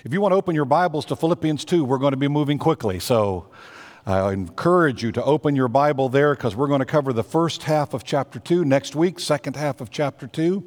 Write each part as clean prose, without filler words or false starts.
If you want to open your Bibles to Philippians 2, we're going to be moving quickly. So I encourage you to open your Bible there because we're going to cover the first half of chapter 2 next week, second half of chapter 2.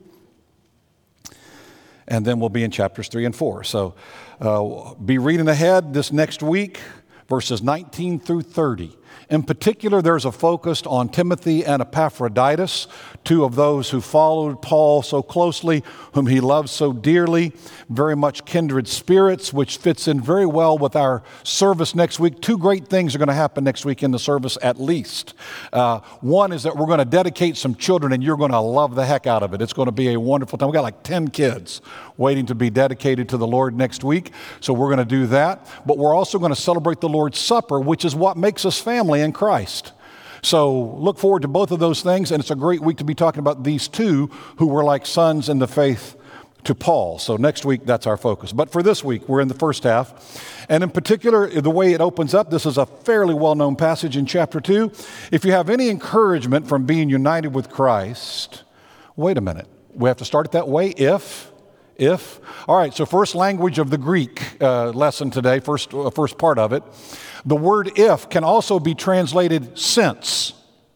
And then we'll be in chapters 3 and 4. So be reading ahead this next week, verses 19 through 30. In particular, there's a focus on Timothy and Epaphroditus, two of those who followed Paul so closely, whom he loved so dearly, very much kindred spirits, which fits in very well with our service next week. Two great things are going to happen next week in the service at least. One is that we're going to dedicate some children, and you're going to love the heck out of it. It's going to be a wonderful time. We've got like 10 kids waiting to be dedicated to the Lord next week, so we're going to do that. But we're also going to celebrate the Lord's Supper, which is what makes us family in Christ. So look forward to both of those things, and it's a great week to be talking about these two who were like sons in the faith to Paul. So next week, that's our focus. But for this week, we're in the first half. And in particular, the way it opens up, this is a fairly well-known passage in chapter 2. If you have any encouragement from being united with Christ, wait a minute. We have to start it that way. If. All right, so first language of the Greek lesson today, first part of it. The word if can also be translated since.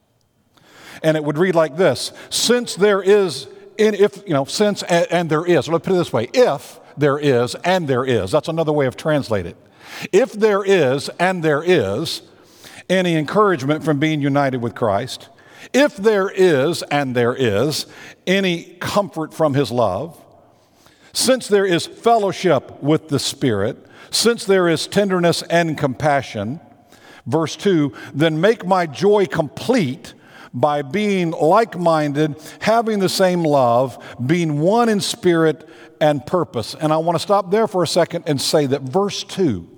And it would read like this: since there is, since and there is. Let's put it this way: if there is and there is. That's another way of translating it. If there is and there is any encouragement from being united with Christ, if there is and there is any comfort from His love, since there is fellowship with the Spirit, since there is tenderness and compassion, verse 2, then make my joy complete by being like-minded, having the same love, being one in spirit and purpose. And I want to stop there for a second and say that verse 2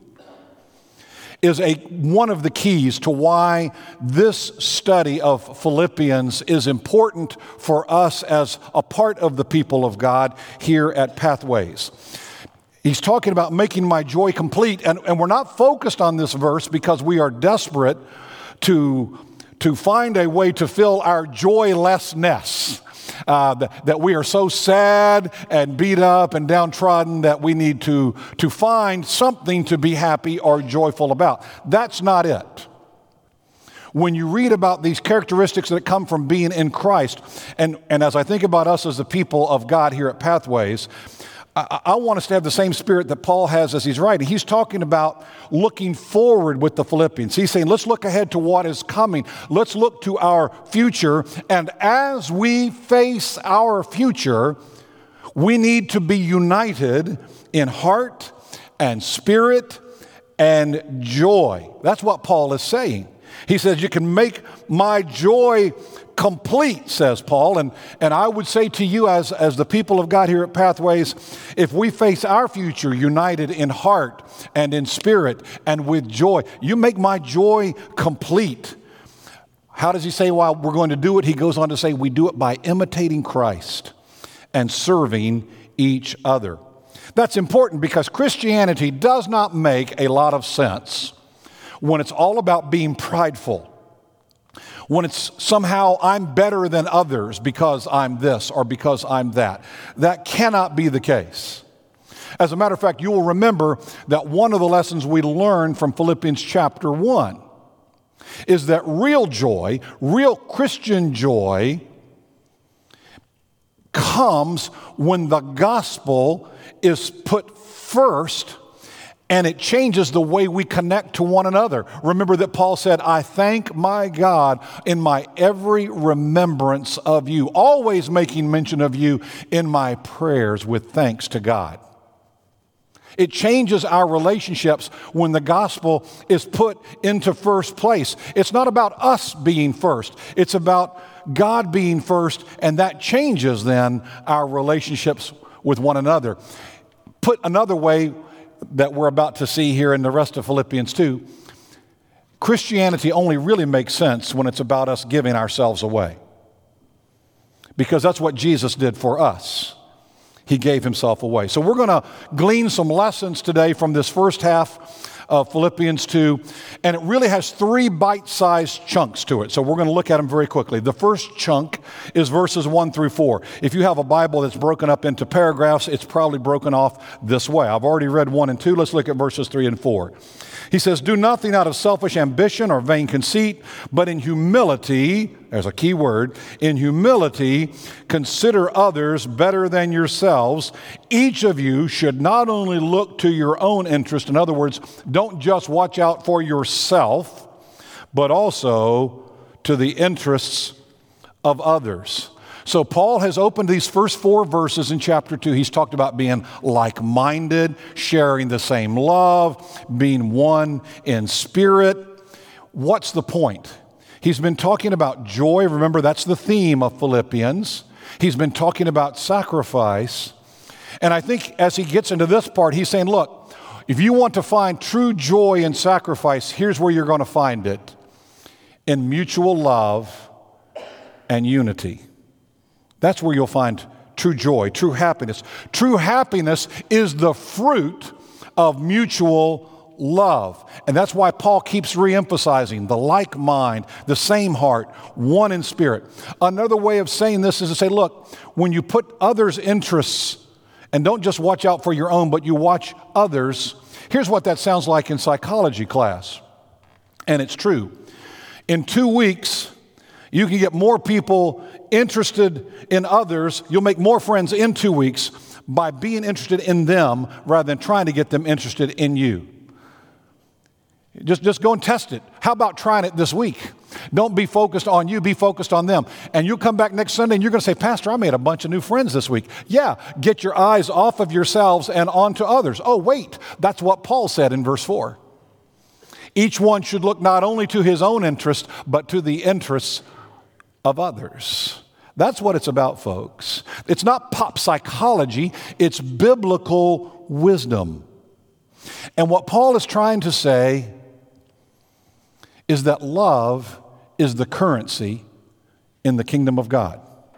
is one of the keys to why this study of Philippians is important for us as a part of the people of God here at Pathways. He's talking about making my joy complete, and we're not focused on this verse because we are desperate to find a way to fill our joylessness. That we are so sad and beat up and downtrodden that we need to find something to be happy or joyful about. That's not it. When you read about these characteristics that come from being in Christ, and as I think about us as the people of God here at Pathways, I want us to have the same spirit that Paul has as he's writing. He's talking about looking forward with the Philippians. He's saying, let's look ahead to what is coming. Let's look to our future. And as we face our future, we need to be united in heart and spirit and joy. That's what Paul is saying. He says, you can make my joy complete, says Paul. And I would say to you as the people of God here at Pathways, if we face our future united in heart and in spirit and with joy, you make my joy complete. How does he say why we're going to do it? He goes on to say we do it by imitating Christ and serving each other. That's important because Christianity does not make a lot of sense when it's all about being prideful. When it's somehow I'm better than others because I'm this or because I'm that. That cannot be the case. As a matter of fact, you will remember that one of the lessons we learned from Philippians chapter 1 is that real joy, real Christian joy, comes when the gospel is put first and it changes the way we connect to one another. Remember that Paul said, I thank my God in my every remembrance of you, always making mention of you in my prayers with thanks to God. It changes our relationships when the gospel is put into first place. It's not about us being first. It's about God being first, and that changes then our relationships with one another. Put another way, that we're about to see here in the rest of Philippians 2, Christianity only really makes sense when it's about us giving ourselves away. Because that's what Jesus did for us. He gave himself away. So we're going to glean some lessons today from this first half of Philippians 2, and it really has three bite-sized chunks to it. So we're going to look at them very quickly. The first chunk is verses 1 through 4. If you have a Bible that's broken up into paragraphs, it's probably broken off this way. I've already read 1 and 2. Let's look at verses 3 and 4. He says, "Do nothing out of selfish ambition or vain conceit, but in humility," there's a key word, "in humility consider others better than yourselves. Each of you should not only look to your own interest," in other words, don't just watch out for yourself, "but also to the interests of others." So Paul has opened these first 4 verses in chapter 2. He's talked about being like-minded, sharing the same love, being one in spirit. What's the point? He's been talking about joy. Remember, that's the theme of Philippians. He's been talking about sacrifice. And I think as he gets into this part, he's saying, look, if you want to find true joy in sacrifice, here's where you're going to find it: in mutual love and unity. That's where you'll find true joy, true happiness. True happiness is the fruit of mutual love. And that's why Paul keeps reemphasizing the like mind, the same heart, one in spirit. Another way of saying this is to say, look, when you put others' interests, and don't just watch out for your own, but you watch others, here's what that sounds like in psychology class. And it's true. In 2 weeks, you can get more people interested in others. You'll make more friends in 2 weeks by being interested in them rather than trying to get them interested in you. Just go and test it. How about trying it this week? Don't be focused on you, be focused on them. And you'll come back next Sunday and you're going to say, "Pastor, I made a bunch of new friends this week." Yeah, get your eyes off of yourselves and onto others. Oh, wait, that's what Paul said in verse 4. Each one should look not only to his own interest, but to the interests of others. That's what it's about, folks. It's not pop psychology, it's biblical wisdom. And what Paul is trying to say is that love is the currency in the kingdom of God.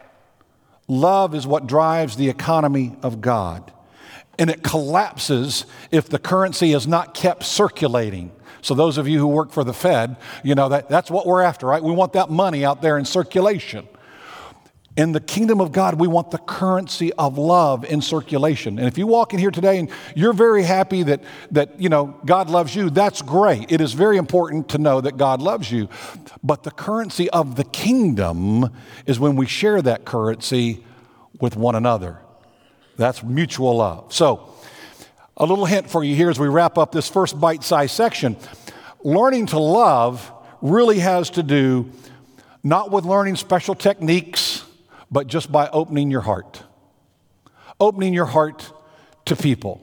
Love is what drives the economy of God. And it collapses if the currency is not kept circulating. So those of you who work for the Fed, you know that's what we're after, right? We want that money out there in circulation. In the kingdom of God, we want the currency of love in circulation. And if you walk in here today and you're very happy that God loves you, that's great. It is very important to know that God loves you. But the currency of the kingdom is when we share that currency with one another. That's mutual love. So, a little hint for you here as we wrap up this first bite-sized section. Learning to love really has to do not with learning special techniques, but just by opening your heart. Opening your heart to people.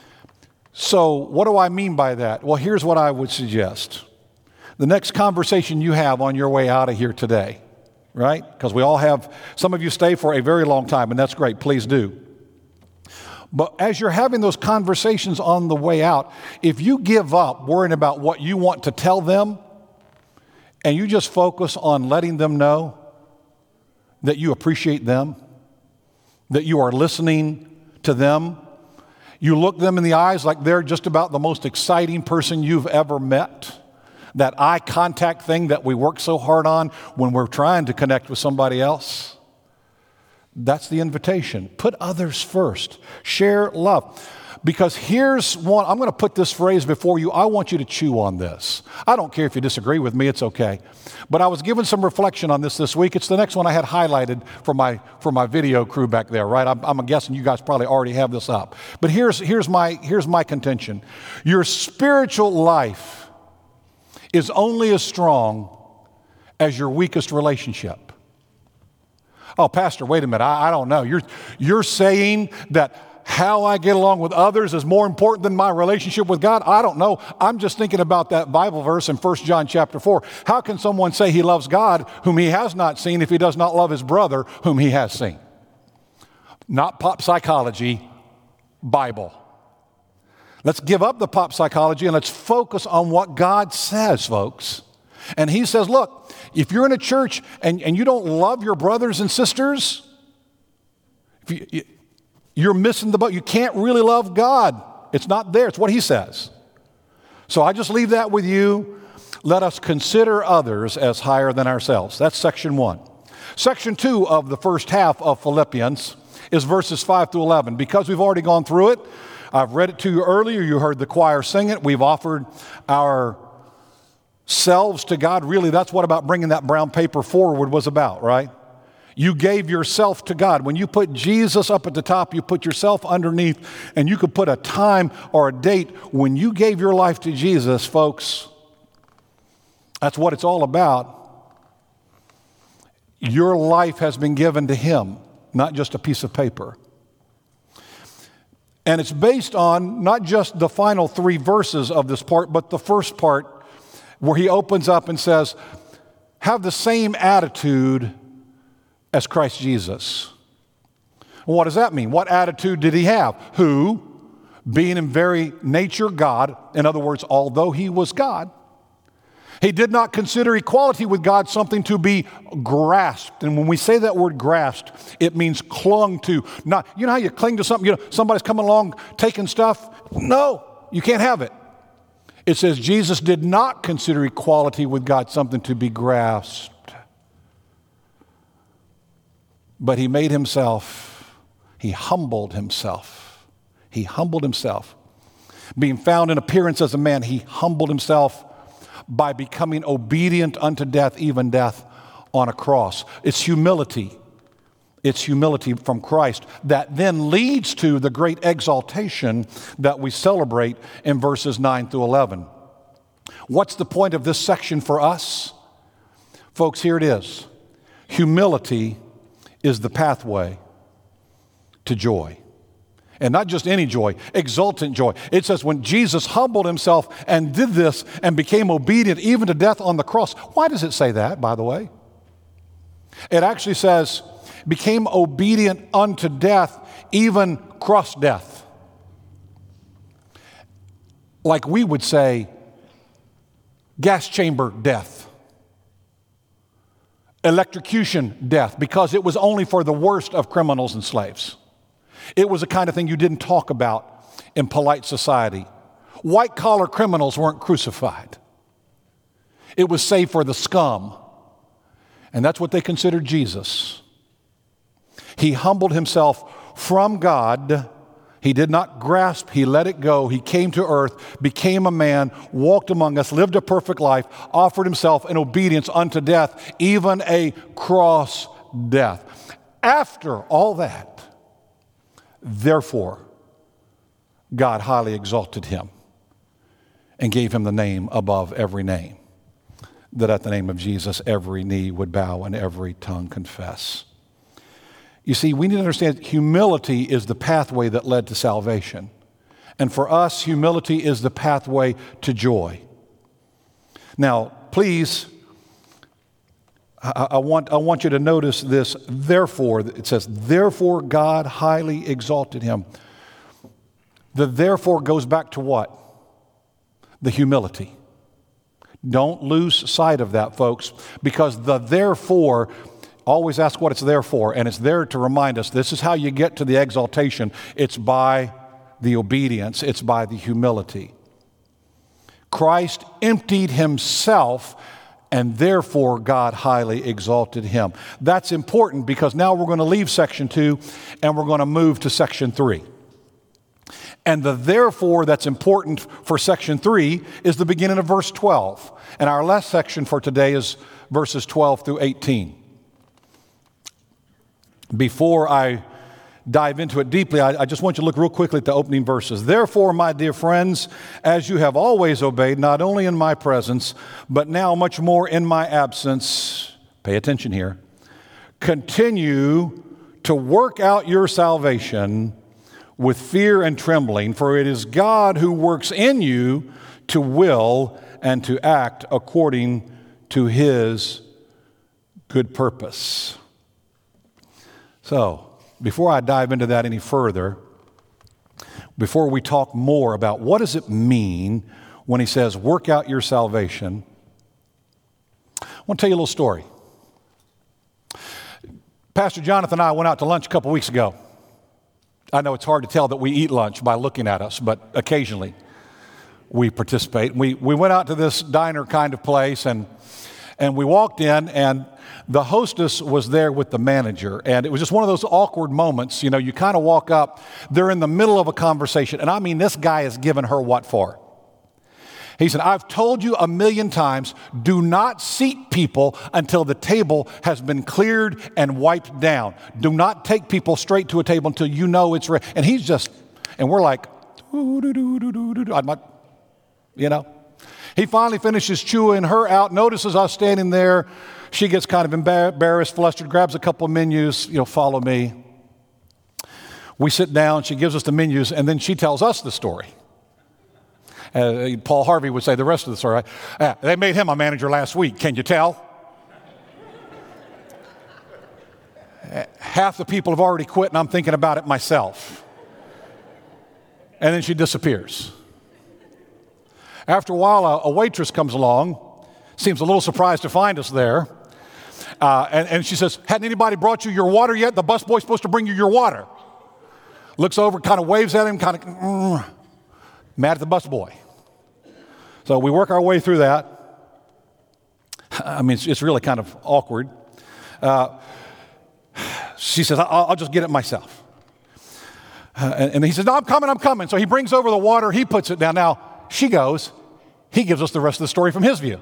So what do I mean by that? Well, here's what I would suggest. The next conversation you have on your way out of here today, right? Because we all have, some of you stay for a very long time, and that's great. Please do. But as you're having those conversations on the way out, if you give up worrying about what you want to tell them, and you just focus on letting them know that you appreciate them, that you are listening to them, you look them in the eyes like they're just about the most exciting person you've ever met, that eye contact thing that we work so hard on when we're trying to connect with somebody else. That's the invitation. Put others first. Share love. Because here's one, I'm going to put this phrase before you. I want you to chew on this. I don't care if you disagree with me, it's okay. But I was given some reflection on this week. It's the next one I had highlighted for my video crew back there, right? I'm guessing you guys probably already have this up. But here's my contention. Your spiritual life is only as strong as your weakest relationship. Oh, Pastor, wait a minute. I don't know. You're saying that how I get along with others is more important than my relationship with God? I don't know. I'm just thinking about that Bible verse in 1 John chapter 4. How can someone say he loves God whom he has not seen if he does not love his brother whom he has seen? Not pop psychology, Bible. Let's give up the pop psychology and let's focus on what God says, folks. And he says, look, if you're in a church and you don't love your brothers and sisters, you're missing the boat. You can't really love God. It's not there. It's what he says. So I just leave that with you. Let us consider others as higher than ourselves. That's section 1. Section 2 of the first half of Philippians is verses 5 through 11. Because we've already gone through it, I've read it to you earlier. You heard the choir sing it. We've offered ourselves to God. Really, that's what about bringing that brown paper forward was about, right? You gave yourself to God. When you put Jesus up at the top, you put yourself underneath, and you could put a time or a date when you gave your life to Jesus, folks. That's what it's all about. Your life has been given to Him, not just a piece of paper. And it's based on not just the final 3 verses of this part, but the first part where he opens up and says, have the same attitude as Christ Jesus. What does that mean? What attitude did he have? Who, being in very nature God, in other words, although he was God, he did not consider equality with God something to be grasped. And when we say that word grasped, it means clung to. Not, you know how you cling to something? Somebody's coming along taking stuff? No, you can't have it. It says Jesus did not consider equality with God something to be grasped. But he made himself, he humbled himself. He humbled himself. Being found in appearance as a man, he humbled himself by becoming obedient unto death, even death on a cross. It's humility. It's humility from Christ that then leads to the great exaltation that we celebrate in verses 9 through 11. What's the point of this section for us? Folks, here it is. Humility is the pathway to joy. And not just any joy, exultant joy. It says when Jesus humbled himself and did this and became obedient even to death on the cross. Why does it say that, by the way? It actually says, became obedient unto death, even cross death. Like we would say, gas chamber death. Electrocution death, because it was only for the worst of criminals and slaves. It was the kind of thing you didn't talk about in polite society. White-collar criminals weren't crucified. It was saved for the scum. And that's what they considered Jesus. He humbled himself from God. He did not grasp, he let it go. He came to earth, became a man, walked among us, lived a perfect life, offered himself in obedience unto death, even a cross death. After all that, therefore, God highly exalted him and gave him the name above every name, that at the name of Jesus every knee would bow and every tongue confess. You see, we need to understand humility is the pathway that led to salvation. And for us, humility is the pathway to joy. Now, please, I want you to notice this, therefore. It says, therefore God highly exalted him. The therefore goes back to what? The humility. Don't lose sight of that, folks, because the therefore, always ask what it's there for, and it's there to remind us this is how you get to the exaltation. It's by the obedience. It's by the humility. Christ emptied himself, and therefore God highly exalted him. That's important because now we're going to leave section 2 and we're going to move to section 3. And the therefore that's important for section 3 is the beginning of verse 12. And our last section for today is verses 12 through 18. Before I dive into it deeply, I just want you to look real quickly at the opening verses. Therefore, my dear friends, as you have always obeyed, not only in my presence, but now much more in my absence, pay attention here, continue to work out your salvation with fear and trembling, for it is God who works in you to will and to act according to his good purpose. So, before I dive into that any further, before we talk more about what does it mean when he says, work out your salvation, I want to tell you a little story. Pastor Jonathan and I went out to lunch a couple weeks ago. I know it's hard to tell that we eat lunch by looking at us, but occasionally. we participate. We went out to this diner kind of place, and we walked in, and the hostess was there with the manager, and it was just one of those awkward moments. You know, you kind of walk up, they're in the middle of a conversation, and I mean, this guy has given her what for? He said, I've told you a million times, do not seat people until the table has been cleared and wiped down. Do not take people straight to a table until you know it's ready. And he's just, and we're like, I'm not, you know. He finally finishes chewing her out, notices us standing there. She gets kind of embarrassed, flustered, grabs a couple of menus, follow me. We sit down, she gives us the menus, and then she tells us the story. Paul Harvey would say the rest of the story. They made him a manager last week. Can you tell? Half the people have already quit, and I'm thinking about it myself. And then she disappears. After a while, a waitress comes along, seems a little surprised to find us there. And she says, hadn't anybody brought you your water yet? The busboy's supposed to bring you your water. Looks over, kind of waves at him, kind of mad at the busboy. So we work our way through that. I mean, it's really kind of awkward. She says, I'll just get it myself. And he says, no, I'm coming. So he brings over the water, he puts it down. Now, she goes, he gives us the rest of the story from his view.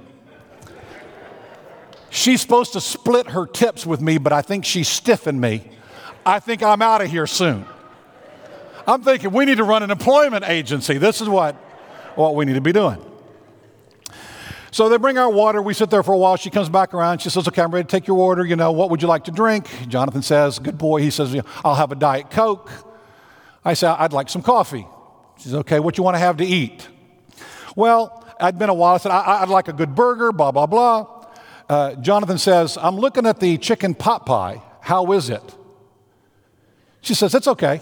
She's supposed to split her tips with me, but I think she stiffened me. I think I'm out of here soon. I'm thinking we need to run an employment agency. This is what we need to be doing. So they bring our water. We sit there for a while. She comes back around. She says, okay, I'm ready to take your order. What would you like to drink? Jonathan says, good boy. He says, I'll have a Diet Coke. I say, I'd like some coffee. She says, okay, what you want to have to eat? Well, I'd been a while. I said, I'd like a good burger, blah, blah, blah. Jonathan says, I'm looking at the chicken pot pie. How is it? She says, it's okay.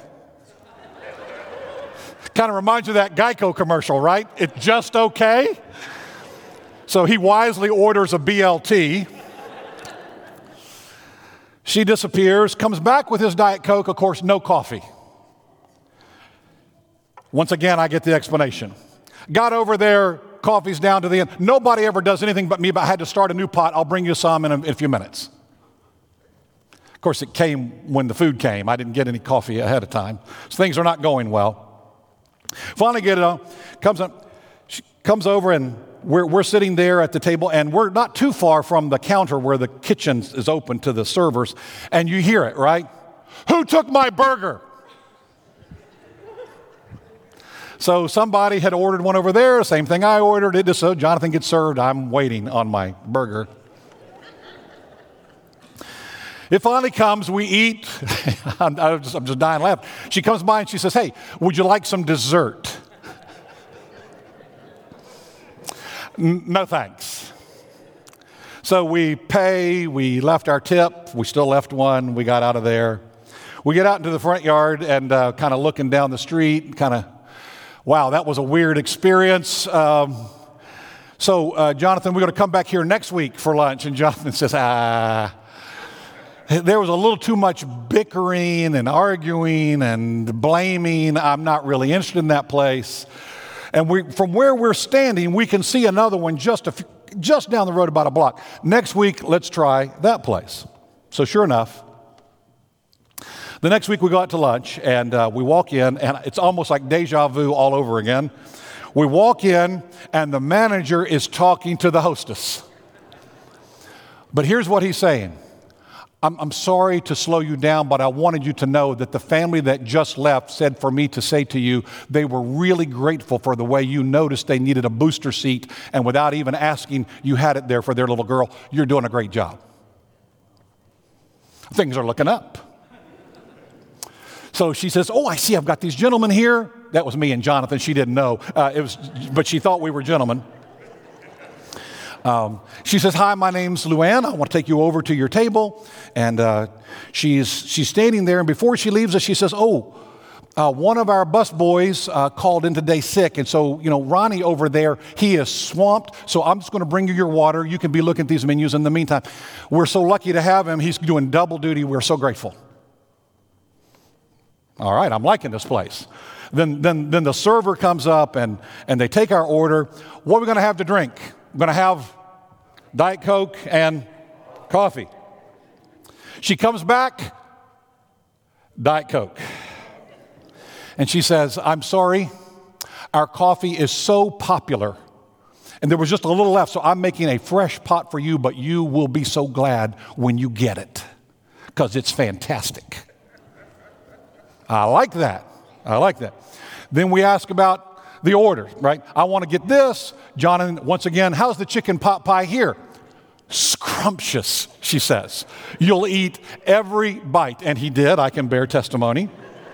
Kind of reminds you of that Geico commercial, right? It's just okay. So he wisely orders a BLT. She disappears, comes back with his Diet Coke, of course, no coffee. Once again, I get the explanation. Got over there, coffee's down to the end. Nobody ever does anything but me, but I had to start a new pot. I'll bring you some in a few minutes. Of course, it came when the food came. I didn't get any coffee ahead of time. So things are not going well. Finally get it on. She comes over, and we're sitting there at the table, and we're not too far from the counter where the kitchen is open to the servers, and you hear it, right? Who took my burger? So somebody had ordered one over there, same thing I ordered. It just so Jonathan gets served. I'm waiting on my burger. It finally comes, we eat. I'm just dying laughing. She comes by and she says, hey, would you like some dessert? No thanks. So we pay, we left our tip, we still left one, we got out of there. We get out into the front yard and kind of looking down the street, wow, that was a weird experience. So Jonathan, we're going to come back here next week for lunch. And Jonathan says, there was a little too much bickering and arguing and blaming. I'm not really interested in that place. And from where we're standing, we can see another one just down the road about a block. Next week, let's try that place. So sure enough, the next week we go out to lunch, and we walk in, and it's almost like deja vu all over again. We walk in, and the manager is talking to the hostess. But here's what he's saying. I'm sorry to slow you down, but I wanted you to know that the family that just left said for me to say to you, they were really grateful for the way you noticed they needed a booster seat, and without even asking, you had it there for their little girl. You're doing a great job. Things are looking up. So she says, oh, I see I've got these gentlemen here. That was me and Jonathan. She didn't know. But she thought we were gentlemen. She says, hi, my name's Luann. I want to take you over to your table. And she's standing there. And before she leaves us, she says, one of our bus boys called in today sick. And so, Ronnie over there, he is swamped. So I'm just going to bring you your water. You can be looking at these menus in the meantime. We're so lucky to have him. He's doing double duty. We're so grateful. All right, I'm liking this place. then the server comes up and they take our order. What are we going to have to drink? We're going to have Diet Coke and coffee. She comes back, Diet Coke. And she says, I'm sorry, our coffee is so popular. And there was just a little left, so I'm making a fresh pot for you, but you will be so glad when you get it, because it's fantastic. I like that. I like that. Then we ask about the order, right? I want to get this. Jonathan, once again, how's the chicken pot pie here? Scrumptious, she says. You'll eat every bite. And he did. I can bear testimony.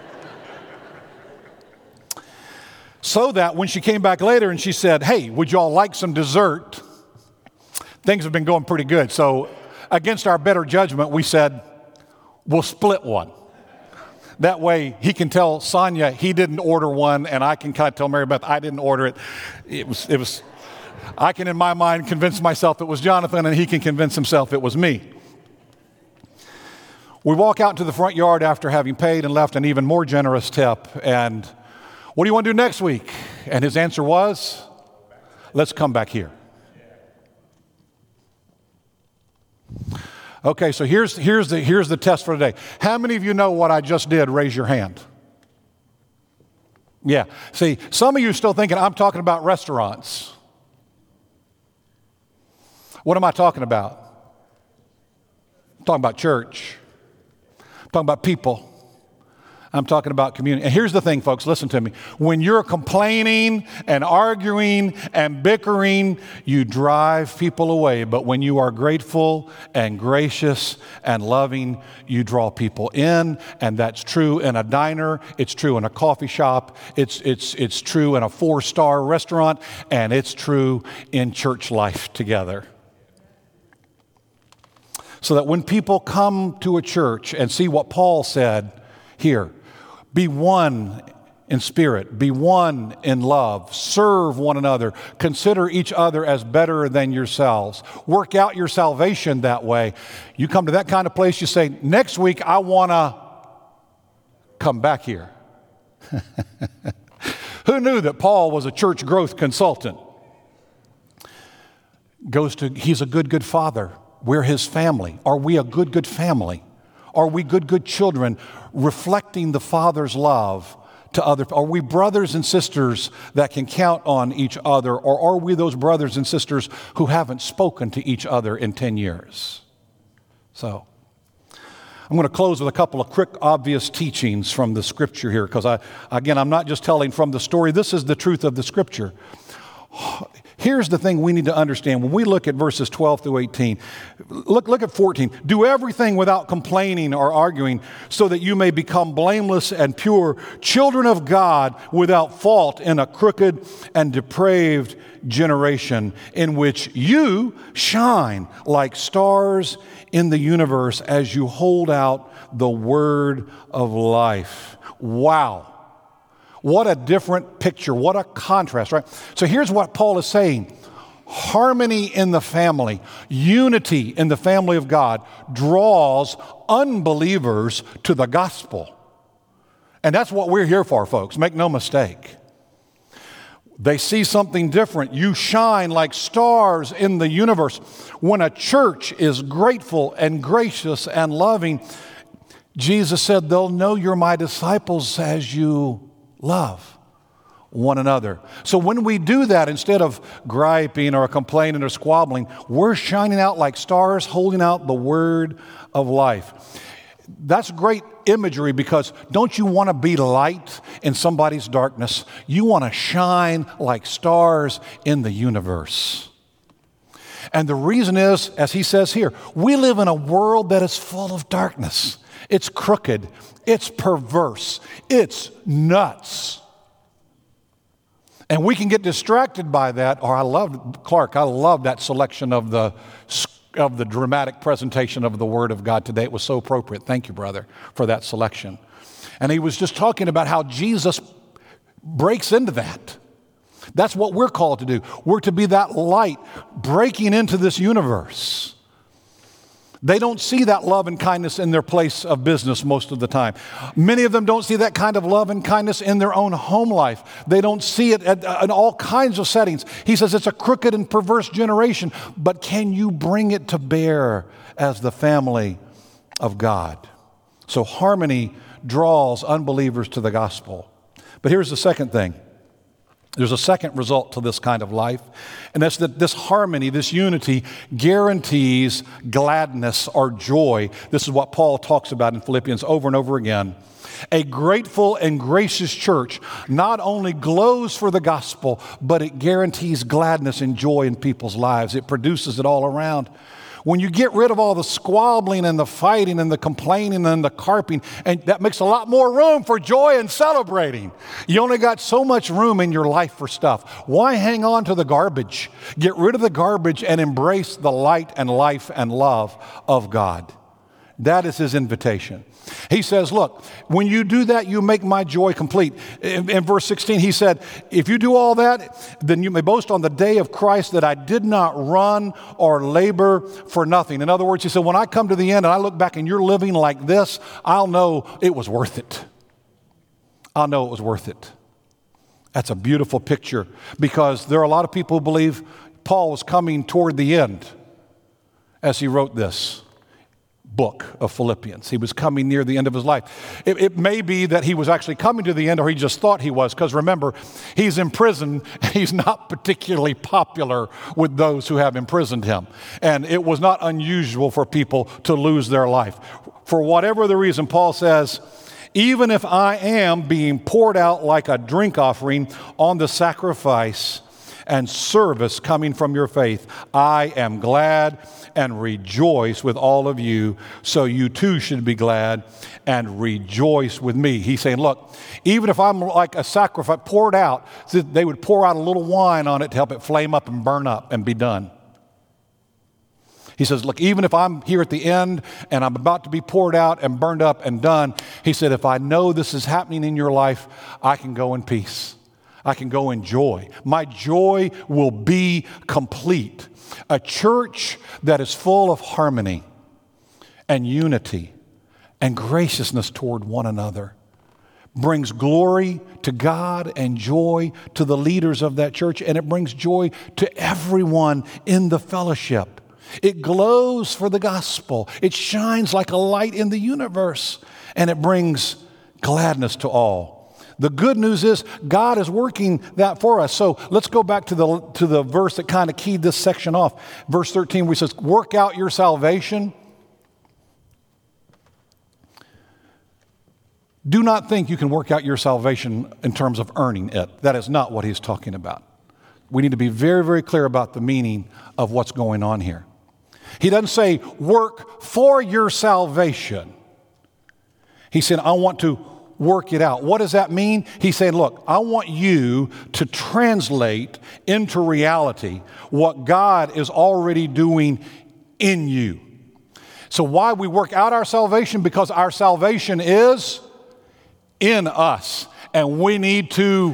So that when she came back later and she said, hey, would y'all like some dessert? Things have been going pretty good. So against our better judgment, we said, we'll split one. That way he can tell Sonia he didn't order one, and I can kind of tell Mary Beth I didn't order it. It was. I can in my mind convince myself it was Jonathan, and he can convince himself it was me. We walk out into the front yard after having paid and left an even more generous tip, and what do you want to do next week? And his answer was, let's come back here. Okay, so here's the test for today. How many of you know what I just did? Raise your hand. Yeah. See, some of you are still thinking I'm talking about restaurants. What am I talking about? I'm talking about church. I'm talking about people. I'm talking about community. And here's the thing, folks, listen to me. When you're complaining and arguing and bickering, you drive people away. But when you are grateful and gracious and loving, you draw people in. And that's true in a diner. It's true in a coffee shop. It's true in a 4-star restaurant. And it's true in church life together. So that when people come to a church and see what Paul said here, be one in spirit, be one in love, serve one another, consider each other as better than yourselves. Work out your salvation that way. You come to that kind of place, you say, next week I want to come back here. Who knew that Paul was a church growth consultant? He's a good father. We're his family. Are we a good family? Are we good children reflecting the Father's love to others? Are we brothers and sisters that can count on each other? Or are we those brothers and sisters who haven't spoken to each other in 10 years? So, I'm going to close with a couple of quick, obvious teachings from the Scripture here, because I'm not just telling from the story. This is the truth of the Scripture. Here's the thing we need to understand. When we look at verses 12 through 18, look at 14. Do everything without complaining or arguing, so that you may become blameless and pure, children of God without fault in a crooked and depraved generation, in which you shine like stars in the universe as you hold out the word of life. Wow. What a different picture. What a contrast, right? So here's what Paul is saying. Harmony in the family, unity in the family of God draws unbelievers to the gospel. And that's what we're here for, folks. Make no mistake. They see something different. You shine like stars in the universe. When a church is grateful and gracious and loving, Jesus said, they'll know you're my disciples as you love one another. So when we do that, instead of griping or complaining or squabbling, we're shining out like stars, holding out the word of life. That's great imagery, because don't you want to be light in somebody's darkness? You want to shine like stars in the universe. And the reason is, as he says here, we live in a world that is full of darkness. It's crooked. It's perverse. It's nuts. And we can get distracted by that. Or I love that selection of the dramatic presentation of the Word of God today. It was so appropriate. Thank you, brother, for that selection. And he was just talking about how Jesus breaks into that. That's what we're called to do. We're to be that light breaking into this universe. They don't see that love and kindness in their place of business most of the time. Many of them don't see that kind of love and kindness in their own home life. They don't see it in all kinds of settings. He says it's a crooked and perverse generation, but can you bring it to bear as the family of God? So harmony draws unbelievers to the gospel. But here's the second thing. There's a second result to this kind of life, and that's that this harmony, this unity, guarantees gladness or joy. This is what Paul talks about in Philippians over and over again. A grateful and gracious church not only glows for the gospel, but it guarantees gladness and joy in people's lives. It produces it all around. When you get rid of all the squabbling and the fighting and the complaining and the carping, and that makes a lot more room for joy and celebrating. You only got so much room in your life for stuff. Why hang on to the garbage? Get rid of the garbage and embrace the light and life and love of God. That is his invitation. He says, look, when you do that, you make my joy complete. In verse 16, he said, if you do all that, then you may boast on the day of Christ that I did not run or labor for nothing. In other words, he said, when I come to the end and I look back and you're living like this, I'll know it was worth it. I'll know it was worth it. That's a beautiful picture, because there are a lot of people who believe Paul was coming toward the end as he wrote this book of Philippians. He was coming near the end of his life. It may be that he was actually coming to the end, or he just thought he was, because remember, he's in prison. He's not particularly popular with those who have imprisoned him. And it was not unusual for people to lose their life. For whatever the reason, Paul says, even if I am being poured out like a drink offering on the sacrifice and service coming from your faith, I am glad and rejoice with all of you, so you too should be glad and rejoice with me. He's saying, look, even if I'm like a sacrifice poured out, so they would pour out a little wine on it to help it flame up and burn up and be done. He says, look, even if I'm here at the end and I'm about to be poured out and burned up and done, he said, if I know this is happening in your life, I can go in peace. I can go in joy. My joy will be complete. A church that is full of harmony and unity and graciousness toward one another brings glory to God and joy to the leaders of that church, and it brings joy to everyone in the fellowship. It glows for the gospel. It shines like a light in the universe, and it brings gladness to all. The good news is God is working that for us. So let's go back to the verse that kind of keyed this section off. Verse 13, where he says, work out your salvation. Do not think you can work out your salvation in terms of earning it. That is not what he's talking about. We need to be very, very clear about the meaning of what's going on here. He doesn't say work for your salvation. He said, I want to work it out. What does that mean? He's saying, look, I want you to translate into reality what God is already doing in you. So why we work out our salvation? Because our salvation is in us, and we need to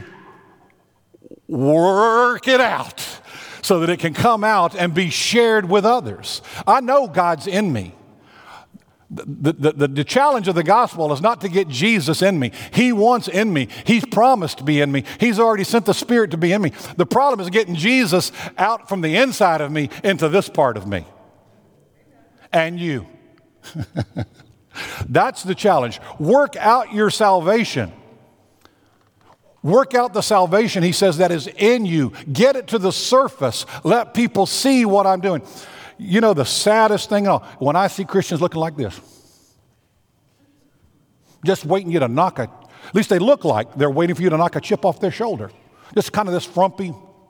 work it out so that it can come out and be shared with others. I know God's in me. The challenge of the gospel is not to get Jesus in me. He wants in me. He's promised to be in me. He's already sent the Spirit to be in me. The problem is getting Jesus out from the inside of me into this part of me. And you. That's the challenge. Work out your salvation. Work out the salvation, he says, that is in you. Get it to the surface. Let people see what I'm doing. You know, the saddest thing, when I see Christians looking like this, just waiting you to knock at least they look like they're waiting for you to knock a chip off their shoulder. Just kind of this frumpy.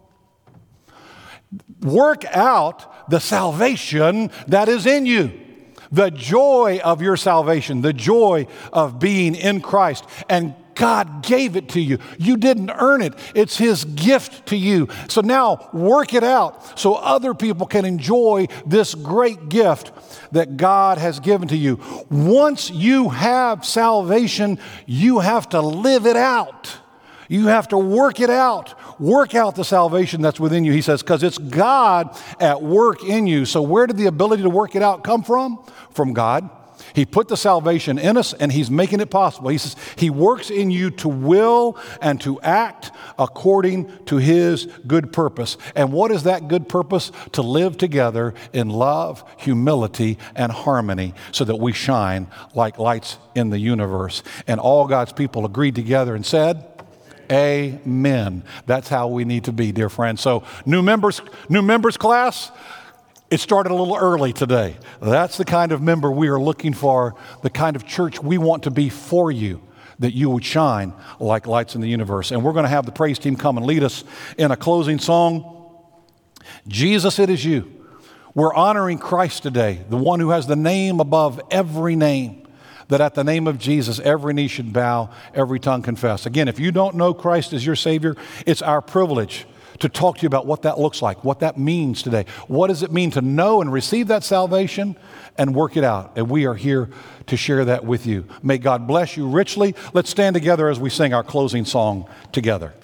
Work out the salvation that is in you. The joy of your salvation, the joy of being in Christ. And God gave it to you. You didn't earn it. It's His gift to you. So now work it out so other people can enjoy this great gift that God has given to you. Once you have salvation, you have to live it out. You have to work it out. work out the salvation that's within you. He says, because it's God at work in you. So where did the ability to work it out come from? From God. He put the salvation in us, and he's making it possible. He says he works in you to will and to act according to his good purpose. And what is that good purpose? To live together in love, humility, and harmony so that we shine like lights in the universe. And all God's people agreed together and said, amen. That's how we need to be, dear friends. So new members class, it started a little early today. That's the kind of member we are looking for, the kind of church we want to be for you, that you would shine like lights in the universe. And we're going to have the praise team come and lead us in a closing song. Jesus, it is you. We're honoring Christ today, the one who has the name above every name, that at the name of Jesus, every knee should bow, every tongue confess. Again, if you don't know Christ as your Savior, it's our privilege to talk to you about what that looks like, what that means today. What does it mean to know and receive that salvation and work it out? And we are here to share that with you. May God bless you richly. Let's stand together as we sing our closing song together.